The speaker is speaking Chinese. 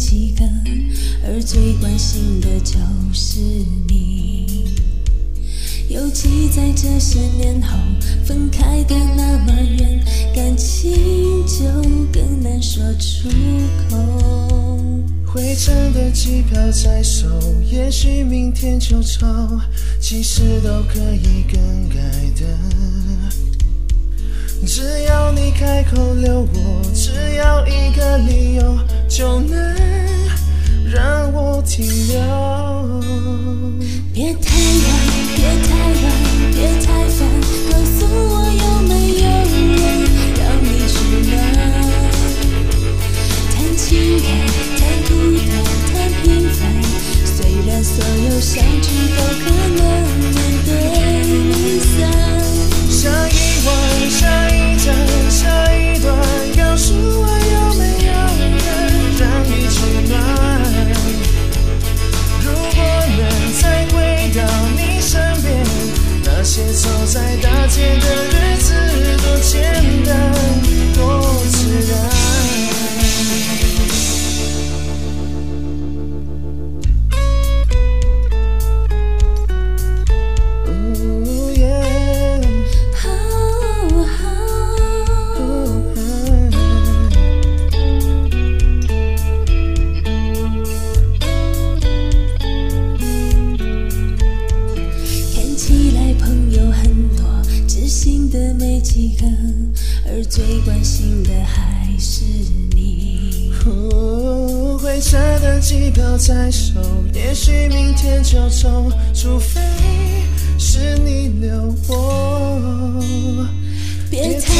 几个，而最关心的就是你。尤其在这些年后，分开的那么远，感情就更难说出口。 回程的机票在手，也许明天就走，其实都可以更改的。只要你开口留我，只要一个理由，就能让我停留。 别太晚，别太晚，别太烦，告诉我有没有人让你取暖？谈情感，谈孤单，谈平凡，虽然所有相聚都可能面对离散。 下一晚，下一站，下一段，告诉我有没有人让你取暖？如果能再回到你身边，那些走在大街的日子多简单，多自然。 而最关心的还是你。 回程的机票在手，也许明天就走，除非是你留我。 别太